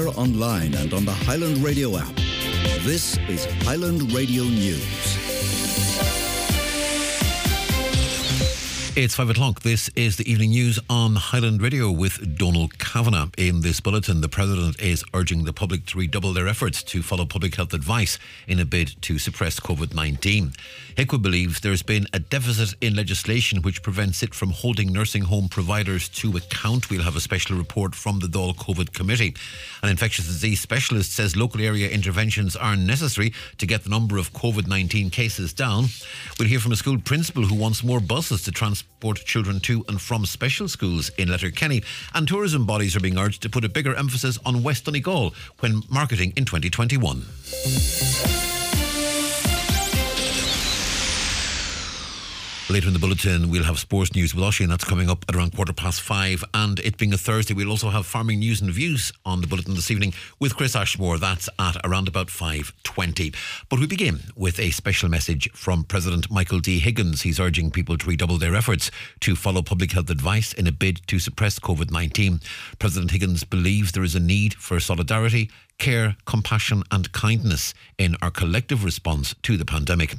air, online and on the Highland Radio app. This is Highland Radio News. It's 5 o'clock. This is the evening news on Highland Radio with Donald Kavanagh. In this bulletin, the President is urging the public to redouble their efforts to follow public health advice in a bid to suppress COVID-19. HIQA believes there's been a deficit in legislation which prevents it from holding nursing home providers to account. We'll have a special report from the Dáil COVID Committee. An infectious disease specialist says local area interventions are necessary to get the number of COVID-19 cases down. We'll hear from a school principal who wants more buses to transport children to and from special schools in Letterkenny, and tourism bodies are being urged to put a bigger emphasis on West Donegal when marketing in 2021. Later in the bulletin, we'll have sports news with Oisin, and that's coming up at around 5:15. And it being a Thursday, we'll also have farming news and views on the bulletin this evening with Chris Ashmore. That's at around about 5:20. But we begin with a special message from President Michael D. Higgins. He's urging people to redouble their efforts to follow public health advice in a bid to suppress COVID-19. President Higgins believes there is a need for solidarity, care, compassion and kindness in our collective response to the pandemic.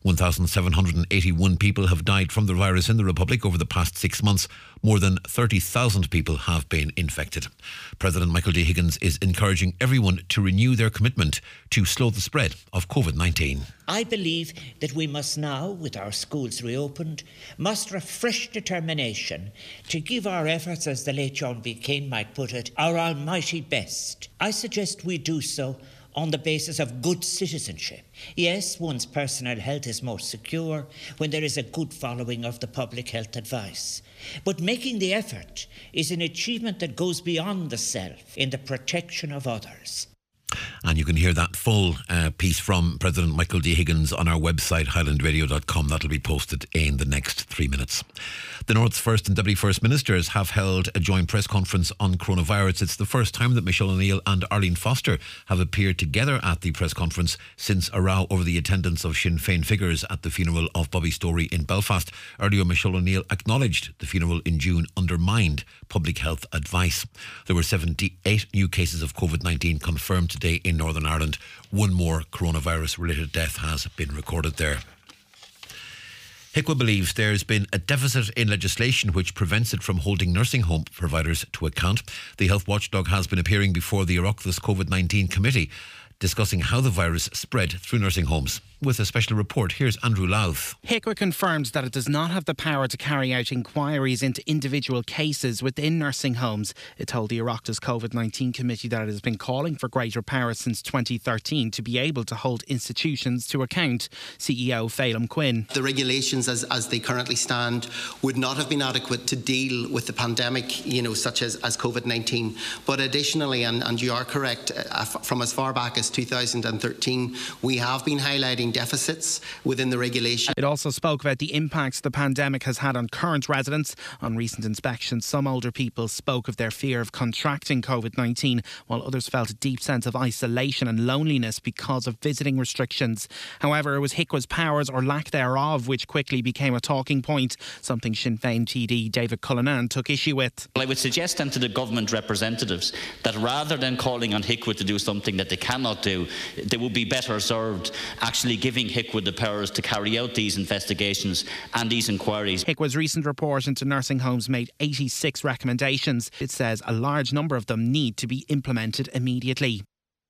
1,781 people have died from the virus in the Republic over the past 6 months. More than 30,000 people have been infected. President Michael D. Higgins is encouraging everyone to renew their commitment to slow the spread of COVID-19. I believe that we must now, with our schools reopened, muster a fresh determination to give our efforts, as the late John B. Cain might put it, our almighty best. I suggest we do so on the basis of good citizenship. Yes, one's personal health is more secure when there is a good following of the public health advice. But making the effort is an achievement that goes beyond the self in the protection of others. And you can hear that full piece from President Michael D. Higgins on our website, highlandradio.com. That'll be posted in the next 3 minutes. The North's First and Deputy First Ministers have held a joint press conference on coronavirus. It's the first time that Michelle O'Neill and Arlene Foster have appeared together at the press conference since a row over the attendance of Sinn Féin figures at the funeral of Bobby Storey in Belfast. Earlier, Michelle O'Neill acknowledged the funeral in June undermined public health advice. There were 78 new cases of COVID-19 confirmed today in Northern Ireland. One more coronavirus-related death has been recorded there. HIQA believes there's been a deficit in legislation which prevents it from holding nursing home providers to account. The health watchdog has been appearing before the Oireachtas COVID-19 committee discussing how the virus spread through nursing homes. With a special report, here's Andrew Louth. HIQA confirms that it does not have the power to carry out inquiries into individual cases within nursing homes. It told the Oireachtas COVID-19 committee that it has been calling for greater power since 2013 to be able to hold institutions to account. CEO Phelim Quinn. The regulations as they currently stand would not have been adequate to deal with the pandemic, such as COVID-19. But additionally, and you are correct, from as far back as 2013, we have been highlighting deficits within the regulation. It also spoke about the impacts the pandemic has had on current residents. On recent inspections, some older people spoke of their fear of contracting COVID-19, while others felt a deep sense of isolation and loneliness because of visiting restrictions. However, it was HIQA's powers or lack thereof which quickly became a talking point, something Sinn Féin TD David Cullinan took issue with. Well, I would suggest then to the government representatives that rather than calling on HIQA to do something that they cannot do, they would be better served actually giving HIQA the powers to carry out these investigations and these inquiries. HIQA's recent report into nursing homes made 86 recommendations. It says a large number of them need to be implemented immediately.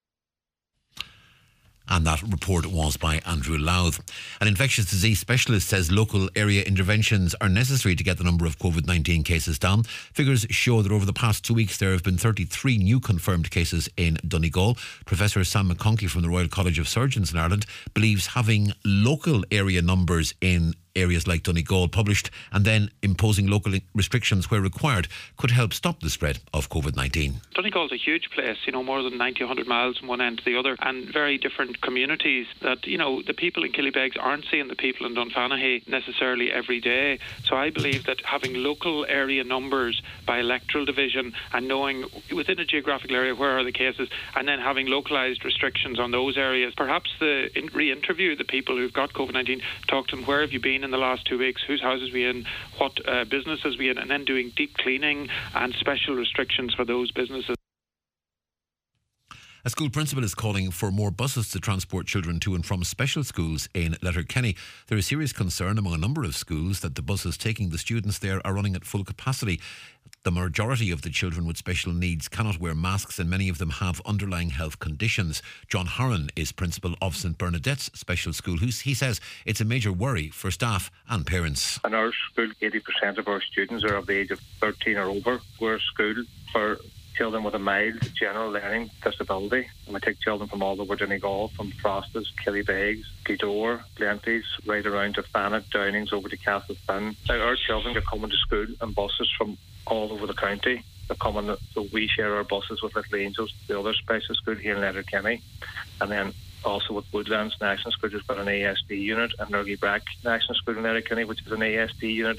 And that report was by Andrew Louth. An infectious disease specialist says local area interventions are necessary to get the number of COVID-19 cases down. Figures show that over the past 2 weeks there have been 33 new confirmed cases in Donegal. Professor Sam McConkey from the Royal College of Surgeons in Ireland believes having local area numbers in areas like Donegal published and then imposing local restrictions where required could help stop the spread of COVID-19. Donegal's a huge place, more than 90, 100 miles from one end to the other, and very different communities that, the people in Killybegs aren't seeing the people in Dunfanaghy necessarily every day. So I believe that having local area numbers by electoral division and knowing within a geographical area where are the cases and then having localised restrictions on those areas, perhaps re-interview the people who've got COVID-19, talk to them, where have you been in the last 2 weeks, whose houses we in, what businesses we in, and then doing deep cleaning and special restrictions for those businesses. A school principal is calling for more buses to transport children to and from special schools in Letterkenny. There is serious concern among a number of schools that the buses taking the students there are running at full capacity. The majority of the children with special needs cannot wear masks and many of them have underlying health conditions. John Horan is principal of St Bernadette's Special School, he says it's a major worry for staff and parents. In our school, 80% of our students are of the age of 13 or over. We're a school for children with a mild general learning disability. And we take children from all over Donegal, from Frostas, Killybegs, Gweedore, Glenties, right around to Fanet, Downings, over to Castlefin. Now, our children are coming to school in buses from all over the county. They're coming, so we share our buses with Little Angels, the other special school here in Letterkenny, and then also with Woodlands National School, who's got an ASD unit, and Nergy Brack National School in Letterkenny, which is an ASD unit.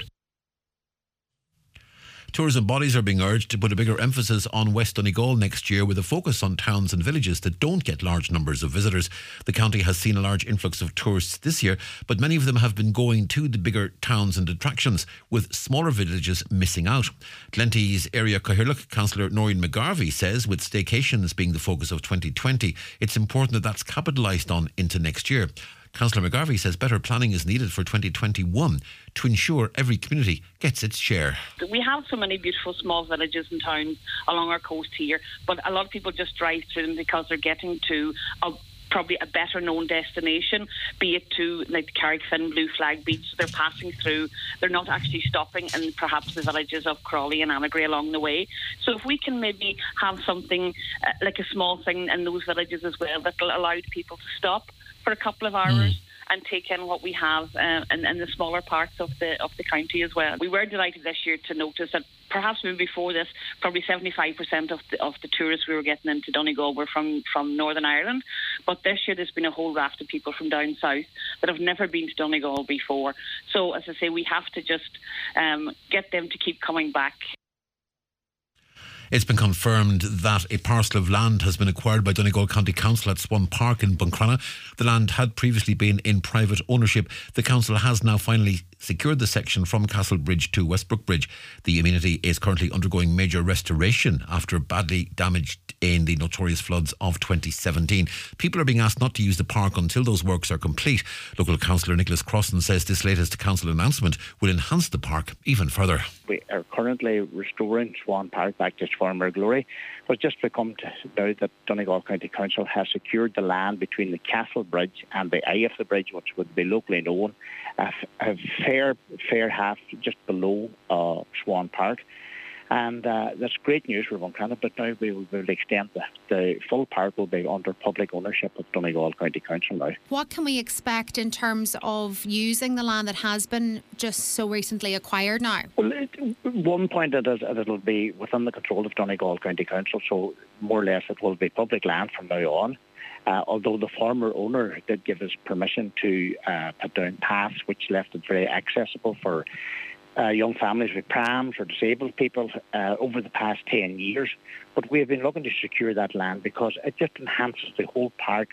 Tourism bodies are being urged to put a bigger emphasis on West Donegal next year with a focus on towns and villages that don't get large numbers of visitors. The county has seen a large influx of tourists this year, but many of them have been going to the bigger towns and attractions, with smaller villages missing out. Glenties area Cathaoirleach Councillor Noreen McGarvey says with staycations being the focus of 2020, it's important that that's capitalised on into next year. Councillor McGarvey says better planning is needed for 2021 to ensure every community gets its share. We have so many beautiful small villages and towns along our coast here, but a lot of people just drive through them because they're getting to probably a better known destination, be it to like the Carrickfinn Blue Flag Beach. They're passing through, they're not actually stopping in perhaps the villages of Crawley and Annagry along the way. So if we can maybe have something like a small thing in those villages as well that will allow people to stop for a couple of hours and take in what we have in the smaller parts of the county as well. We were delighted this year to notice that perhaps maybe before this, probably 75% of the tourists we were getting into Donegal were from Northern Ireland. But this year there's been a whole raft of people from down south that have never been to Donegal before. So as I say, we have to just get them to keep coming back. It's been confirmed that a parcel of land has been acquired by Donegal County Council at Swan Park in Buncrana. The land had previously been in private ownership. The council has now finally secured the section from Castle Bridge to Westbrook Bridge. The amenity is currently undergoing major restoration after badly damaged in the notorious floods of 2017. People are being asked not to use the park until those works are complete. Local councillor Nicholas Crossan says this latest council announcement will enhance the park even further. We are currently restoring Swan Park back to its former glory, but just become to know that Donegal County Council has secured the land between the Castle Bridge and the eye of the bridge, which would be locally known, a fair half just below Swan Park. And that's great news for Buncrana, but now we will extend the full park will be under public ownership of Donegal County Council now. What can we expect in terms of using the land that has been just so recently acquired now? Well, one point it'll be within the control of Donegal County Council, so more or less it will be public land from now on. Although the former owner did give us permission to put down paths which left it very accessible for young families with prams or disabled people over the past 10 years. But we have been looking to secure that land because it just enhances the whole park.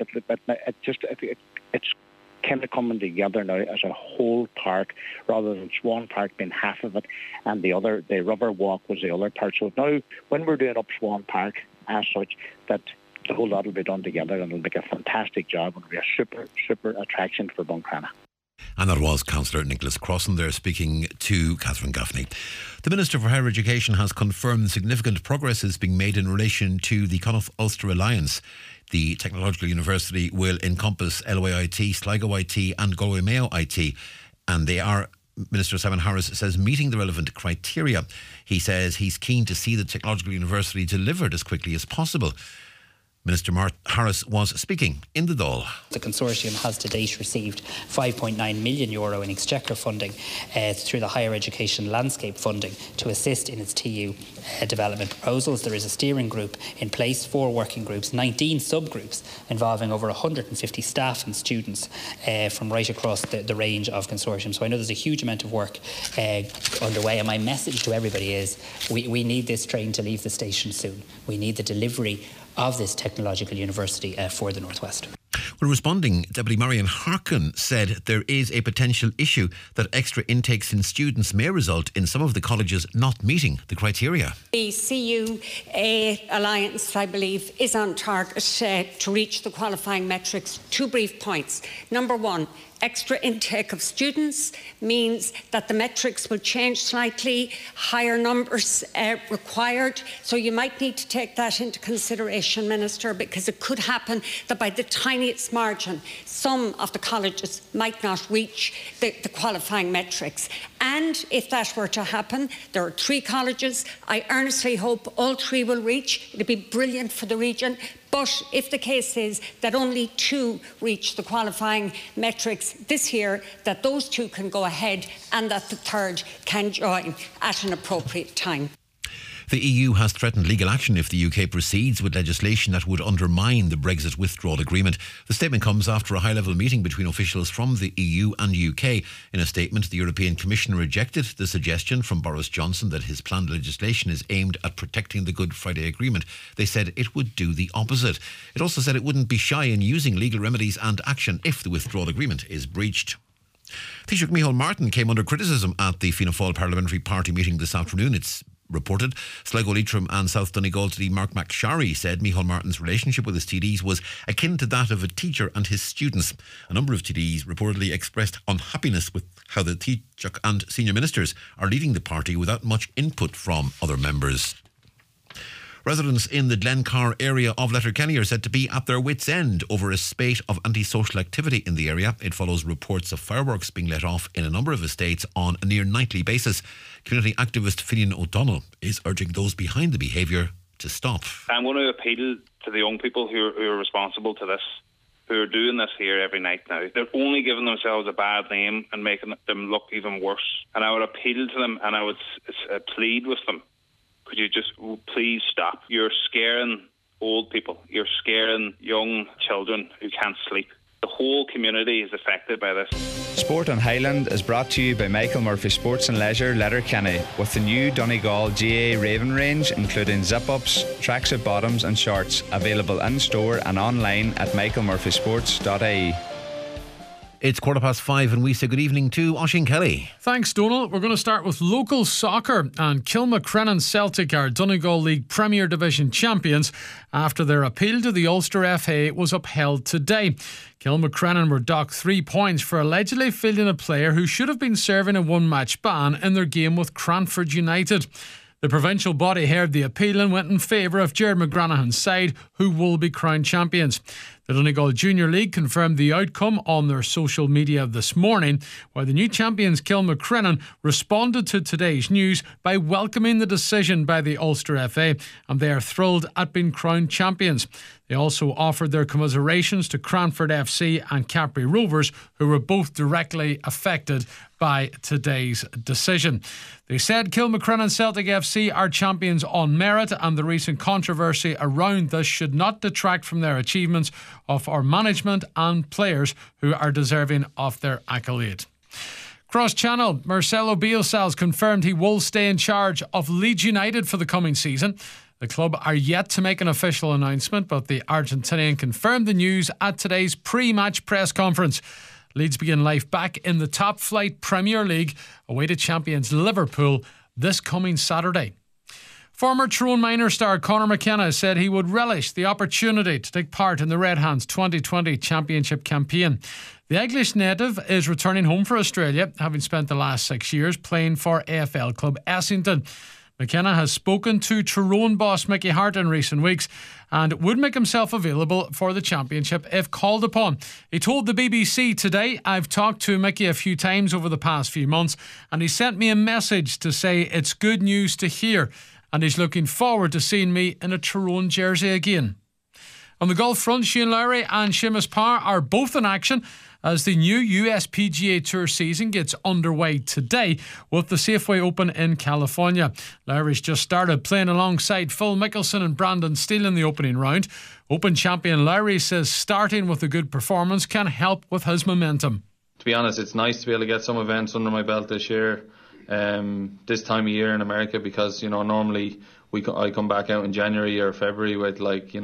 It's kind of coming together now as a whole park rather than Swan Park being half of it and the rubber walk was the other part. So now when we're doing up Swan Park as such, that the whole lot will be done together and it'll make a fantastic job and it'll be a super attraction for Buncrana. And that was Councillor Nicholas Crossan there speaking to Catherine Gaffney. The Minister for Higher Education has confirmed significant progress is being made in relation to the Connaught Ulster Alliance. The Technological University will encompass LOA IT, Sligo IT and Galway Mayo IT, and they are, Minister Simon Harris says, meeting the relevant criteria. He says he's keen to see the Technological University delivered as quickly as possible. Minister Harris was speaking in the Dáil. The consortium has to date received €5.9 million in exchequer funding through the Higher Education Landscape funding to assist in its TU development proposals. There is a steering group in place, 4 working groups, 19 subgroups involving over 150 staff and students from right across the range of consortium. So I know there's a huge amount of work underway, and my message to everybody is we need this train to leave the station soon. We need the delivery of this technological university for the Northwest. Well, responding, Deputy Marion Harkin said there is a potential issue that extra intakes in students may result in some of the colleges not meeting the criteria. The CUA Alliance, I believe, is on target to reach the qualifying metrics. 2 brief points. Number one, extra intake of students means that the metrics will change slightly, higher numbers required. So you might need to take that into consideration, Minister, because it could happen that by the tiniest margin, some of the colleges might not reach the qualifying metrics. And if that were to happen, there are 3 colleges. I earnestly hope all 3 will reach. It would be brilliant for the region. But if the case is that only 2 reach the qualifying metrics this year, that those 2 can go ahead and that the 3rd can join at an appropriate time. The EU has threatened legal action if the UK proceeds with legislation that would undermine the Brexit withdrawal agreement. The statement comes after a high-level meeting between officials from the EU and UK. In a statement, the European Commission rejected the suggestion from Boris Johnson that his planned legislation is aimed at protecting the Good Friday Agreement. They said it would do the opposite. It also said it wouldn't be shy in using legal remedies and action if the withdrawal agreement is breached. Taoiseach Micheál Martin came under criticism at the Fianna Fáil Parliamentary Party meeting this afternoon. It's reported Sligo Leitrim and South Donegal TD Mark McSharry said Micheál Martin's relationship with his TDs was akin to that of a teacher and his students. A number of TDs reportedly expressed unhappiness with how the Taoiseach and senior ministers are leading the party without much input from other members. Residents in the Glencar area of Letterkenny are said to be at their wits' end over a spate of antisocial activity in the area. It follows reports of fireworks being let off in a number of estates on a near nightly basis. Community activist Finian O'Donnell is urging those behind the behaviour to stop. I'm going to appeal to the young people who are responsible to this, who are doing this here every night now. They're only giving themselves a bad name and making them look even worse. And I would appeal to them and I would plead with them. Could you just please stop? You're scaring old people. You're scaring young children who can't sleep. The whole community is affected by this. Sport on Highland is brought to you by Michael Murphy Sports and Leisure, Letterkenny, with the new Donegal GA Raven range, including zip-ups, tracksuit bottoms and shorts, available in store and online at michaelmurphysports.ie. It's 5:15 and we say good evening to Oisín Kelly. Thanks, Donal. We're going to start with local soccer, and Kilmacrennan Celtic are Donegal League Premier Division champions after their appeal to the Ulster FA was upheld today. Kilmacrennan were docked 3 points for allegedly fielding a player who should have been serving a 1-match ban in their game with Cranford United. The provincial body heard the appeal and went in favour of Jared McGranahan's side, who will be crowned champions. The Donegal Junior League confirmed the outcome on their social media this morning, while the new champions Kilmacrennan responded to today's news by welcoming the decision by the Ulster FA, and they are thrilled at being crowned champions. They also offered their commiserations to Cranford FC and Capri Rovers, who were both directly affected by today's decision. They said Kilmacrennan Celtic FC are champions on merit, and the recent controversy around this should not detract from their achievements of our management and players who are deserving of their accolade. Cross-Channel, Marcelo Bielsa confirmed he will stay in charge of Leeds United for the coming season. The club are yet to make an official announcement, but the Argentinian confirmed the news at today's pre-match press conference. Leeds begin life back in the top-flight Premier League, away to champions Liverpool this coming Saturday. Former Tyrone Minor star Conor McKenna said he would relish the opportunity to take part in the Red Hands 2020 Championship campaign. The English native is returning home for Australia, having spent the last 6 years playing for AFL club Essendon. McKenna has spoken to Tyrone boss Mickey Hart in recent weeks and would make himself available for the championship if called upon. He told the BBC today, "I've talked to Mickey a few times over the past few months and he sent me a message to say it's good news to hear and he's looking forward to seeing me in a Tyrone jersey again." On the golf front, Shane Lowry and Seamus Power are both in action as the new USPGA Tour season gets underway today with the Safeway Open in California. Lowry's just started playing alongside Phil Mickelson and Brandon Steele in the opening round. Open champion Lowry says starting with a good performance can help with his momentum. To be honest, it's nice to be able to get some events under my belt this year, this time of year in America, because, you know, normally I come back out in January or February with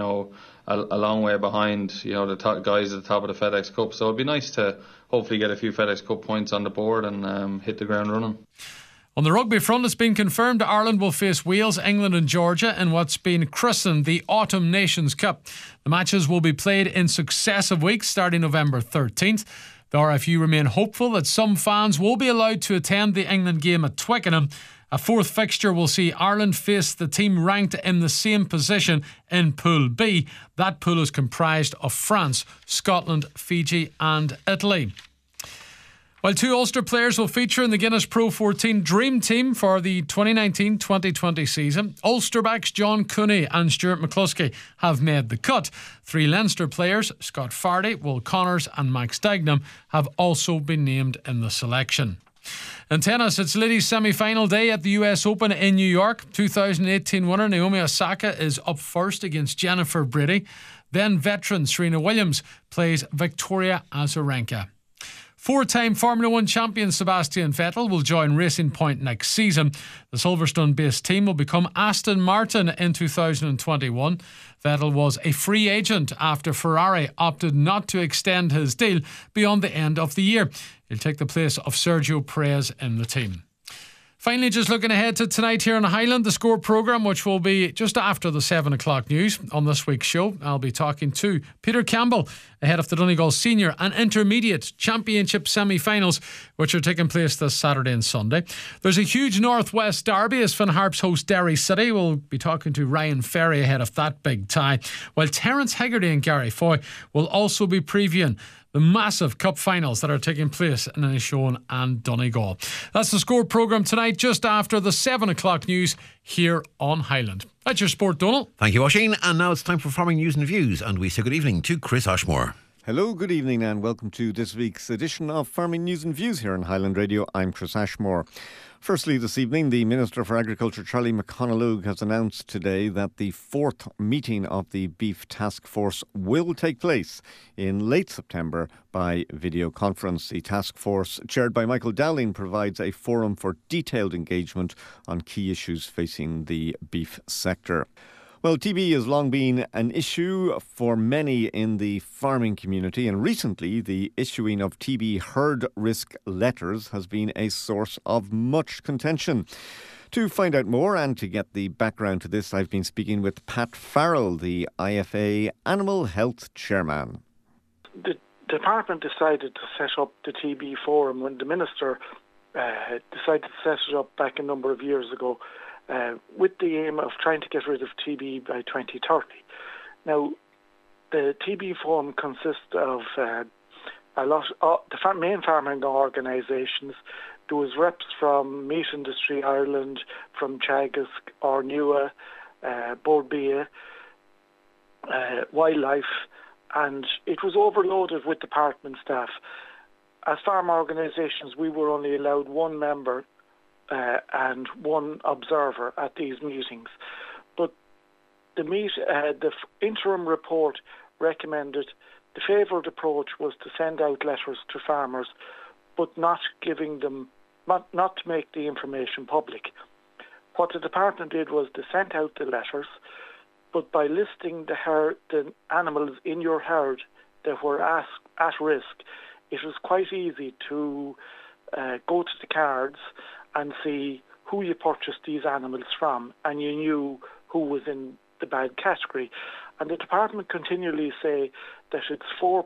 a long way behind the top guys at the top of the FedEx Cup. So it'd be nice to hopefully get a few FedEx Cup points on the board and hit the ground running. On the rugby front, it's been confirmed Ireland will face Wales, England and Georgia in what's been christened the Autumn Nations Cup. The matches will be played in successive weeks starting November 13th. The RFU remain hopeful that some fans will be allowed to attend the England game at Twickenham. A fourth fixture will see Ireland face the team ranked in the same position in Pool B. That pool is comprised of France, Scotland, Fiji and Italy. While two Ulster players will feature in the Guinness Pro 14 Dream Team for the 2019-2020 season, Ulster backs John Cooney and Stuart McCluskey have made the cut. Three Leinster players, Scott Fardy, Will Connors and Max Dagenham, have also been named in the selection. In tennis, it's ladies' semi-final day at the US Open in New York. 2018 winner Naomi Osaka is up first against Jennifer Brady. Then veteran Serena Williams plays Victoria Azarenka. Four-time Formula One champion Sebastian Vettel will join Racing Point next season. The Silverstone-based team will become Aston Martin in 2021. Vettel was a free agent after Ferrari opted not to extend his deal beyond the end of the year. He'll take the place of Sergio Perez in the team. Finally, just looking ahead to tonight here on Highland, the Score programme, which will be just after the 7 o'clock news. On this week's show, I'll be talking to Peter Campbell ahead of the Donegal Senior and Intermediate Championship semi-finals, which are taking place this Saturday and Sunday. There's a huge Northwest derby as Finn Harps host Derry City. We'll be talking to Ryan Ferry ahead of that big tie, while Terence Hegarty and Gary Foy will also be previewing the massive cup finals that are taking place in Inishowen and Donegal. That's the Score programme tonight, just after the 7 o'clock news here on Highland. That's your sport, Donald. Thank you, Oisín. And now it's time for Farming News and Views, and we say good evening to Chris Ashmore. Hello, good evening and welcome to this week's edition of Farming News and Views here on Highland Radio. I'm Chris Ashmore. Firstly, this evening, the Minister for Agriculture, Charlie McConalogue, has announced today that the fourth meeting of the Beef Task Force will take place in late September by video conference. The task force, chaired by Michael Dowling, provides a forum for detailed engagement on key issues facing the beef sector. Well, TB has long been an issue for many in the farming community, and recently the issuing of TB herd risk letters has been a source of much contention. To find out more and to get the background to this, I've been speaking with Pat Farrell, the IFA Animal Health Chairman. The department decided to set up the TB forum when the Minister decided to set it up back a number of years ago. With the aim of trying to get rid of TB by 2030. Now, the TB forum consists of the main farming organisations. There was reps from Meat Industry Ireland, from Teagasc, Ornua, Bord Bia, Wildlife, and it was overloaded with department staff. As farm organisations, we were only allowed one member and one observer at these meetings. But the interim report recommended the favoured approach was to send out letters to farmers, but not to make the information public. What the department did was to send out the letters, but by listing the animals in your herd that were at risk, it was quite easy to go to the cards and see who you purchased these animals from, and you knew who was in the bad category. And the department continually say that it's 4%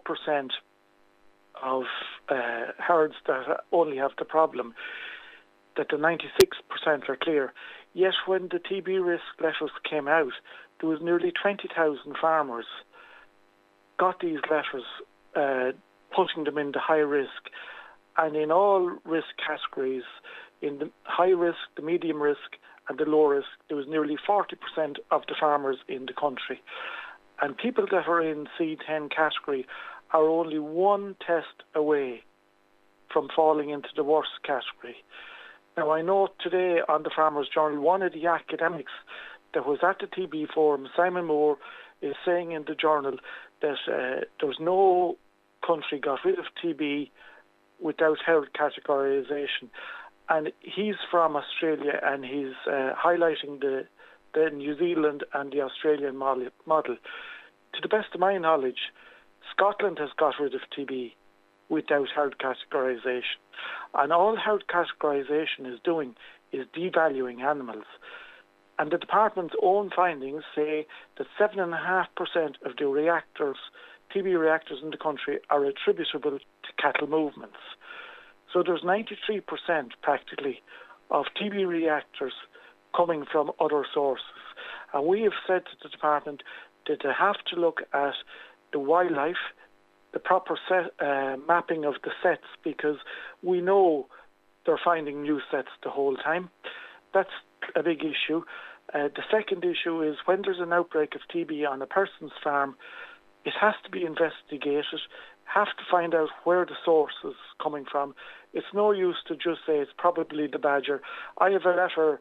of herds that only have the problem, that the 96% are clear. Yet when the TB risk letters came out, there was nearly 20,000 farmers got these letters, putting them into high risk. And in all risk categories, in the high risk, the medium risk and the low risk, there was nearly 40% of the farmers in the country. And people that are in C10 category are only one test away from falling into the worst category. Now, I know today on the Farmers Journal, one of the academics that was at the TB forum, Simon Moore, is saying in the journal that there's no country got rid of TB without health categorisation. And he's from Australia, and he's highlighting the the New Zealand and the Australian model. To the best of my knowledge, Scotland has got rid of TB without hard categorisation. And all hard categorisation is doing is devaluing animals. And the department's own findings say that 7.5% of the TB reactors in the country are attributable to cattle movements. So there's 93% practically of TB reactors coming from other sources. And we have said to the department that they have to look at the wildlife, the proper mapping of the sets, because we know they're finding new sets the whole time. That's a big issue. The second issue is when there's an outbreak of TB on a person's farm, it has to be investigated, have to find out where the source is coming from. It's no use to just say it's probably the badger. I have a letter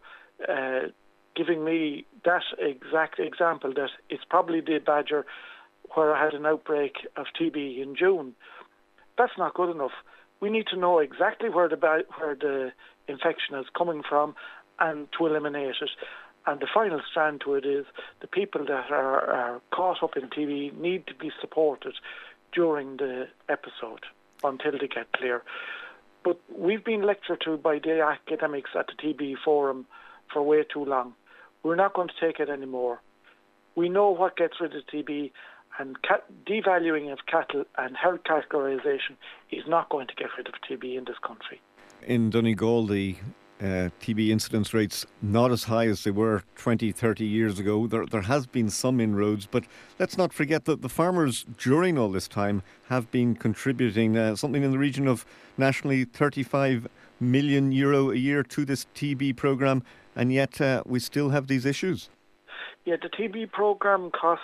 giving me that exact example, that it's probably the badger where I had an outbreak of TB in June. That's not good enough. We need to know exactly where the infection is coming from and to eliminate it. And the final strand to it is the people that are caught up in TB need to be supported during the episode until they get clear. But we've been lectured to by the academics at the TB Forum for way too long. We're not going to take it anymore. We know what gets rid of TB, and devaluing of cattle and herd categorisation is not going to get rid of TB in this country. In Donegal, the TB incidence rates not as high as they were 20, 30 years ago. There has been some inroads, but let's not forget that the farmers during all this time have been contributing something in the region of nationally €35 million a year to this TB programme, and yet we still have these issues. Yeah, the TB programme costs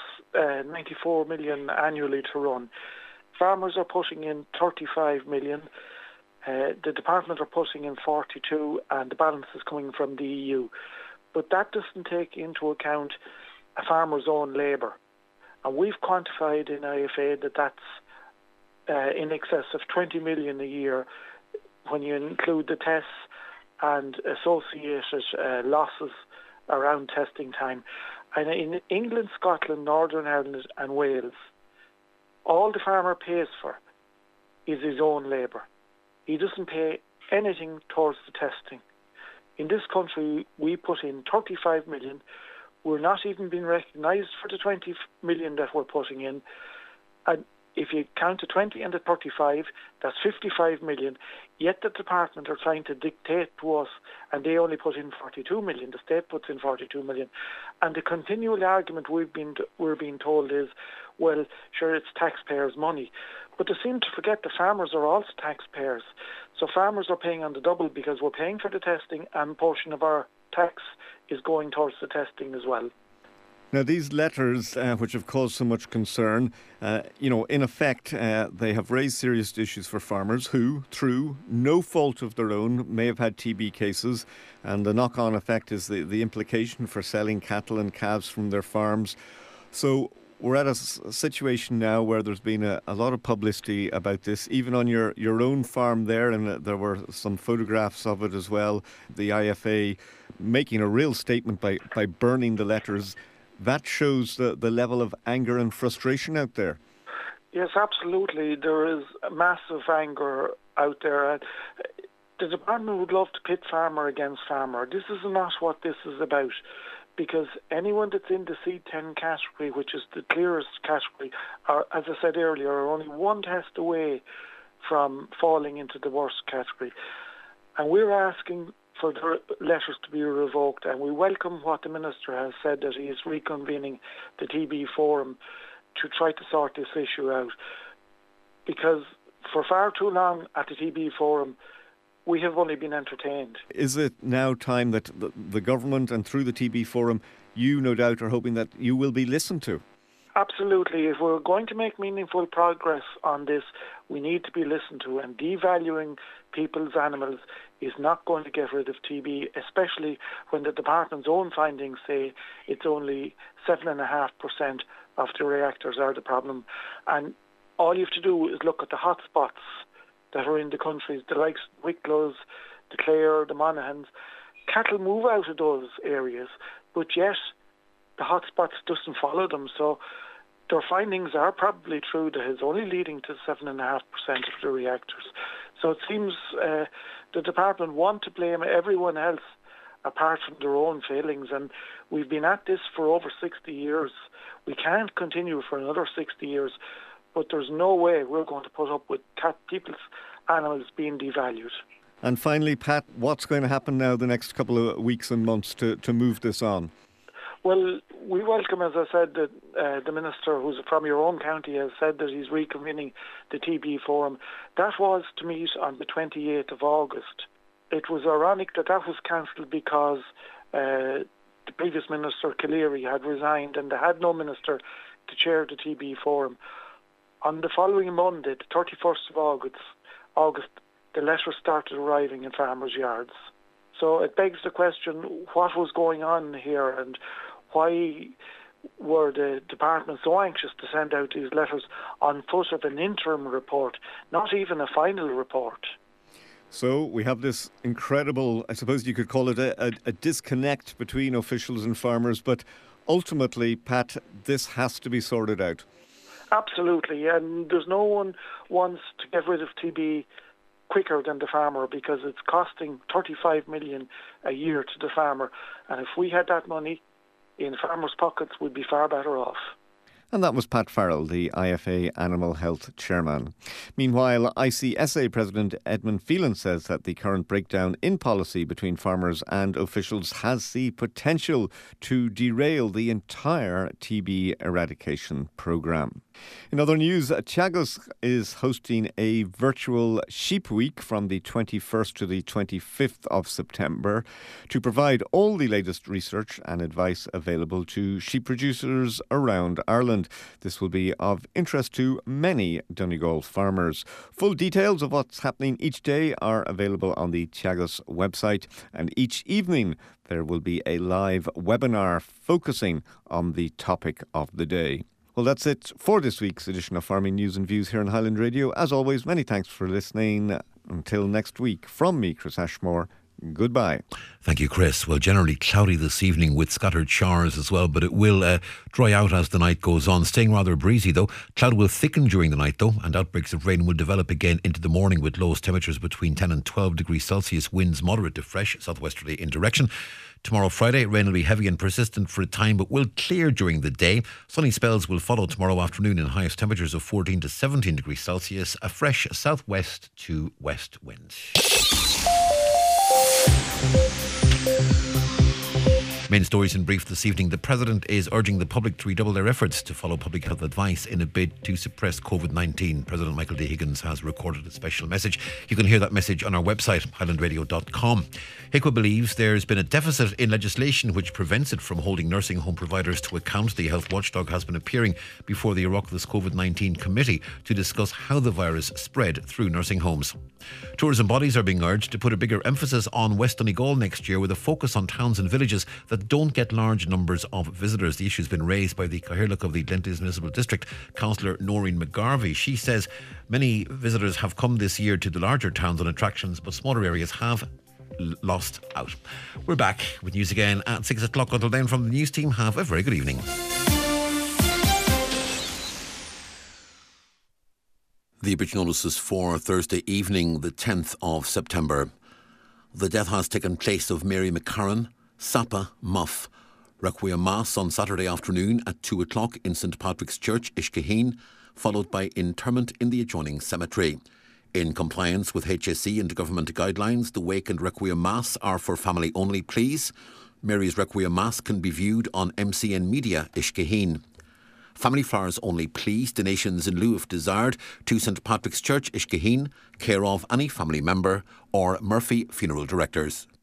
94 million annually to run. Farmers are putting in 35 million. The department are putting in 42, and the balance is coming from the EU. But that doesn't take into account a farmer's own labour. And we've quantified in IFA that that's in excess of 20 million a year when you include the tests and associated losses around testing time. And in England, Scotland, Northern Ireland and Wales, all the farmer pays for is his own labour. He doesn't pay anything towards the testing. In this country, we put in 35 million. We're not even being recognised for the 20 million that we're putting in. And if you count the 20 and the 35, that's 55 million. Yet the department are trying to dictate to us, and they only put in 42 million. The state puts in 42 million. And the continual argument we're being told is, well, sure, it's taxpayers' money. But they seem to forget the farmers are also taxpayers. So farmers are paying on the double because we're paying for the testing, and a portion of our tax is going towards the testing as well. Now, these letters, which have caused so much concern, in effect, they have raised serious issues for farmers who, through no fault of their own, may have had TB cases. And the knock-on effect is the implication for selling cattle and calves from their farms. So we're at a situation now where there's been a lot of publicity about this, even on your own farm there, and there were some photographs of it as well. The IFA making a real statement by burning the letters. That shows the level of anger and frustration out there. Yes, absolutely. There is massive anger out there. The department would love to pit farmer against farmer. This is not what this is about, because anyone that's in the C10 category, which is the clearest category, are, as I said earlier, are only one test away from falling into the worst category. And we're asking for the letters to be revoked, and we welcome what the Minister has said, that he is reconvening the TB Forum to try to sort this issue out. Because for far too long at the TB Forum, we have only been entertained. Is it now time that the government, and through the TB Forum, you no doubt are hoping that you will be listened to? Absolutely. If we're going to make meaningful progress on this, we need to be listened to, and devaluing people's animals is not going to get rid of TB, especially when the department's own findings say it's only 7.5% of the reactors are the problem. And all you have to do is look at the hotspots that are in the countries, the likes of Wicklow's, the Clare, the Monaghan's. Cattle move out of those areas, but yet the hotspots doesn't follow them. So their findings are probably true that it's only leading to 7.5% of the reactors. So it seems the department want to blame everyone else apart from their own failings, and we've been at this for over 60 years. We can't continue for another 60 years, but there's no way we're going to put up with people's animals being devalued. And finally, Pat, what's going to happen now the next couple of weeks and months to move this on? Well, we welcome, as I said, that the Minister, who's from your own county, has said that he's reconvening the TB Forum. That was to meet on the 28th of August. It was ironic that was cancelled because the previous Minister, Calleary, had resigned and they had no minister to chair the TB Forum. On the following Monday, the 31st of August, the letters started arriving in farmers' yards. So it begs the question, what was going on here and why were the department so anxious to send out these letters on foot of an interim report, not even a final report? So we have this incredible, I suppose you could call it a disconnect between officials and farmers, but ultimately, Pat, this has to be sorted out. Absolutely, and there's no one wants to get rid of TB quicker than the farmer because it's costing 35 million a year to the farmer, and if we had that money in farmers' pockets, we'd be far better off. And that was Pat Farrell, the IFA Animal Health Chairman. Meanwhile, ICSA President Edmund Phelan says that the current breakdown in policy between farmers and officials has the potential to derail the entire TB eradication programme. In other news, Teagasc is hosting a virtual Sheep Week from the 21st to the 25th of September to provide all the latest research and advice available to sheep producers around Ireland. This will be of interest to many Donegal farmers. Full details of what's happening each day are available on the Teagasc website, and each evening there will be a live webinar focusing on the topic of the day. Well, that's it for this week's edition of Farming News and Views here on Highland Radio. As always, many thanks for listening. Until next week, from me, Chris Ashmore, goodbye. Thank you, Chris. Well, generally cloudy this evening with scattered showers as well, but it will dry out as the night goes on. Staying rather breezy, though. Cloud will thicken during the night, though, and outbreaks of rain will develop again into the morning with lowest temperatures between 10 and 12 degrees Celsius. Winds moderate to fresh, southwesterly in direction. Tomorrow, Friday, rain will be heavy and persistent for a time, but will clear during the day. Sunny spells will follow tomorrow afternoon in highest temperatures of 14 to 17 degrees Celsius. A fresh southwest to west wind. Main stories in brief this evening. The President is urging the public to redouble their efforts to follow public health advice in a bid to suppress COVID-19. President Michael D. Higgins has recorded a special message. You can hear that message on our website, highlandradio.com. HIQA believes there's been a deficit in legislation which prevents it from holding nursing home providers to account. The health watchdog has been appearing before the Oireachtas COVID-19 committee to discuss how the virus spread through nursing homes. Tourism bodies are being urged to put a bigger emphasis on West Donegal next year with a focus on towns and villages that don't get large numbers of visitors. The issue has been raised by the Cathaoirleach of the Glenties Municipal District, Councillor Noreen McGarvey. She says many visitors have come this year to the larger towns and attractions, but smaller areas have lost out. We're back with news again at 6 o'clock. Until then, from the news team, have a very good evening. The Breach notices for Thursday evening, the 10th of September. The death has taken place of Mary McCarran, Sapa Muff. Requiem Mass on Saturday afternoon at 2 o'clock in St Patrick's Church, Ishkaheen, followed by interment in the adjoining cemetery. In compliance with HSE and government guidelines, the wake and Requiem Mass are for family only, please. Mary's Requiem Mass can be viewed on MCN Media, Ishkaheen. Family flowers only, please. Donations in lieu if desired to St Patrick's Church, Ishkaheen, care of any family member or Murphy Funeral Directors.